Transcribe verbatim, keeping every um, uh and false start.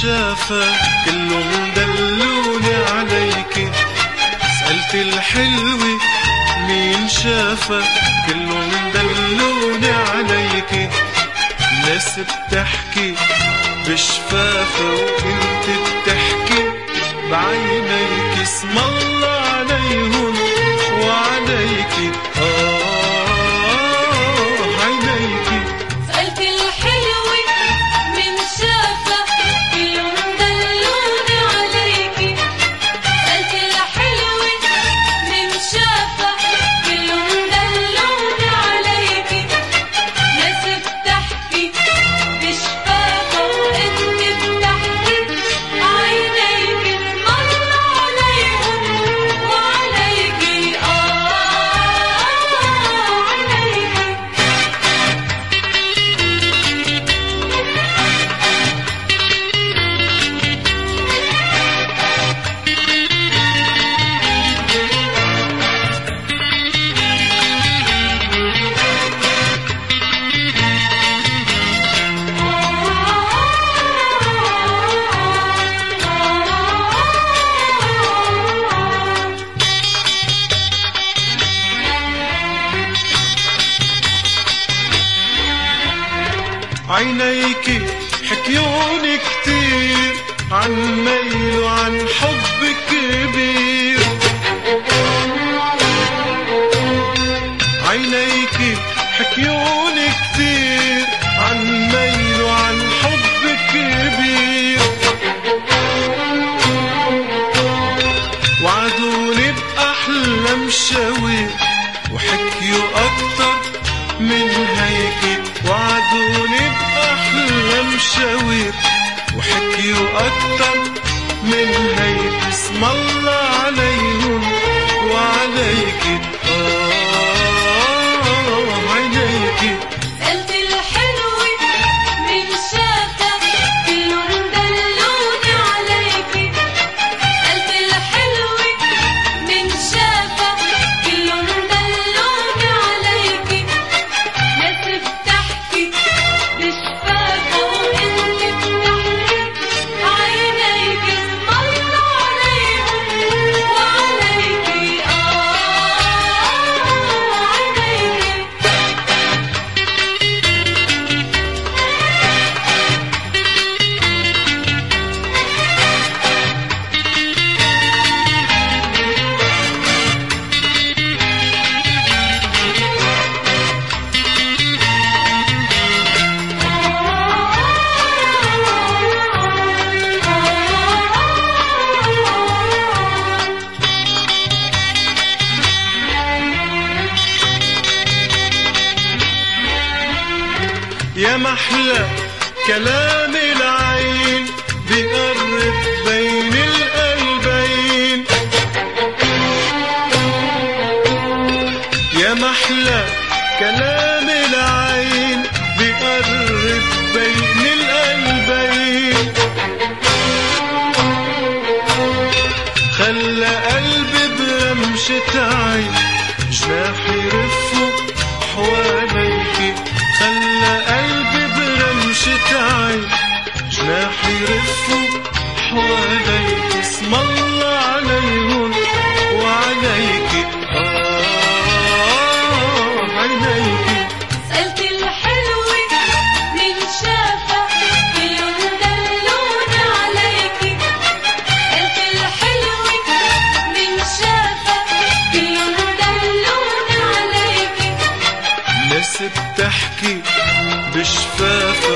شافك كلهم دلوني عليكي. سألت الحلوة مين شافك كلهم دلوني عليكي. ناس بتحكي بشفافة وانت بتحكي بعينيك. اسم الله عليهم وعليكي آه عينيكي. سألت الحلوة من شافك كلهم دلوني عليكي. سألت الحلوة من شافك كلهم دلوني عليكي. ناس بتحكي بشفافة وانت بتحكي عينيكي. اسم الله عليهم وعليكي آه عينيكي. عينيكي حكيوني كتير عن ميل وعن حب كبير. عينيكي حكيوني كتير عن ميل وعن حب كبير. وعدوني بأحلى مشاوير وحكيوا أكتر من هيك. وعدوني بأحلى مشاوير وحكيوا أكتر من هيك. اسم الله عليهم وعليكي آه عينيكي. سألت الحلوة من شافك كلهم دلوني عليكي. سألت الحلوة من شافك كلهم دلوني عليكي. ناس بتحكي بشفافة وانت بتحكي عينيكي. اسم الله عليهم وعليكي آه عينيكي. يا محلى كلام العين بيقرب بين القلبين. يا محلى كلام العين بيقرب بين القلبين. خلى قلبي برمشة عين جناحي يرفوا حواليكي. خلى قلبي برمشة عين جناحي يرفوا حواليك. اسم الله عليهم وعليكي آه عينيكي. سألت الحلوة من شافك كلهم دلوني عليكي. سألت الحلوة من شافك كلهم دلوني عليكي. ناس بتحكي بشفافة